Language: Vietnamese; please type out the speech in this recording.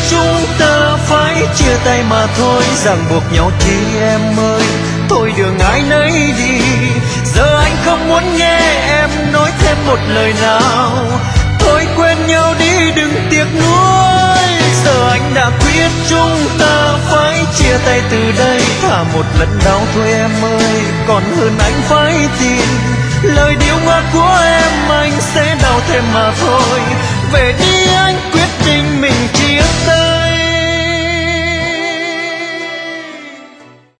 chúng ta phải chia tay mà thôi, ràng buộc nhau chi em ơi, thôi đường ai nấy đi. Giờ anh không muốn nghe em nói thêm một lời nào, thôi quên nhau đi đừng tiếc nuối. Giờ anh đã quyết chúng ta phải chia tay từ đây, thả một lần đau thôi em ơi, còn hơn anh phải tin lời điếu ngoa của em, anh sẽ đau thêm mà thôi. Về đi anh quyết định mình chia tay.